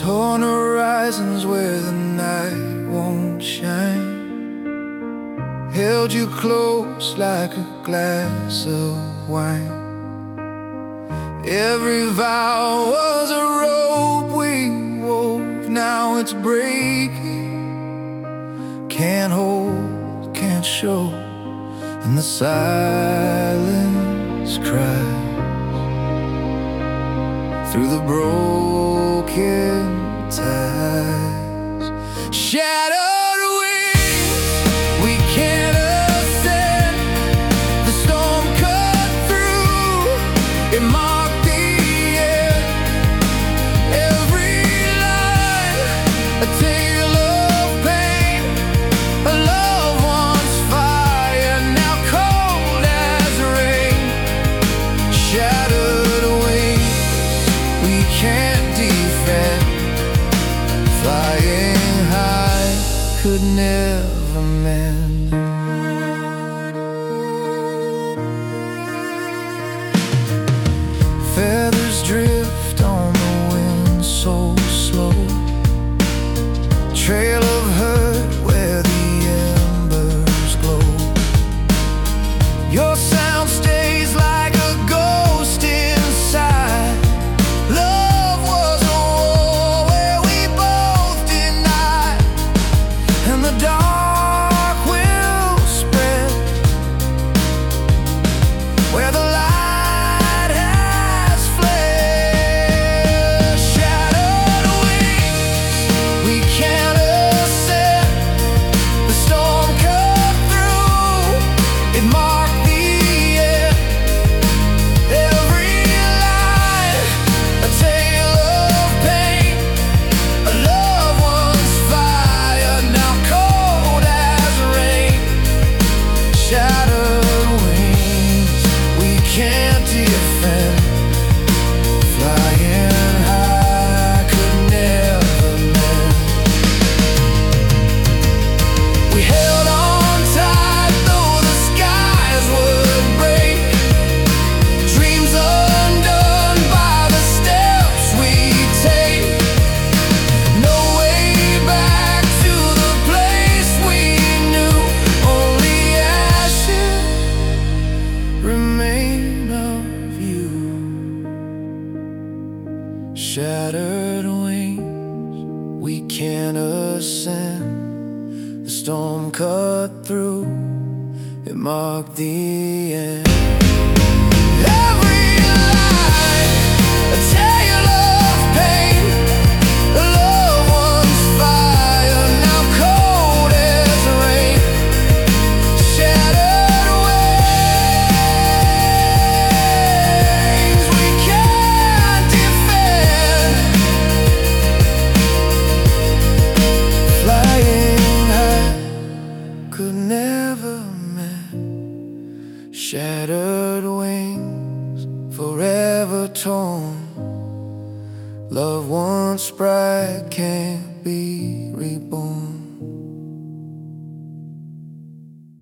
Torn horizons where the night won't shine. Held you close like a glass of wine. Every vow was a rope we wove. Now it's breaking. Can't hold, can't show. And the silence cries through the broken ties. Shattered wings, we can't ascend. The storm cut through, it marked the end. Every line, a tale of pain, a loved one's fire, now cold as rain. Shattered wings, we can't defend. Flying high could never mend. Feathers drift on the wind so slow. Trail of hurt where the embers glow. Your sound stays like a ghost inside. Love was a war where we both denied. And the dark will spread where the light has fled. Shattered wings, we can't ascend. The storm cut through, it marked the end. Every line, a tale of pain, a loved one's fire, now cold as rain. Shattered wings, we can't defend. Flying high could never mend. We held on tight though the skies would break. Dreams undone by the steps we take. No way back to the place we knew. Only ashes remain of you. Shattered wings, we can't ascend. The storm cut through, it marked the end. Every line, a tale of pain, a loved one's fire, now cold as rain. Shattered wings, we can't defend. Flying high could never mend. Shattered wings, forever torn. Love once bright can't be reborn.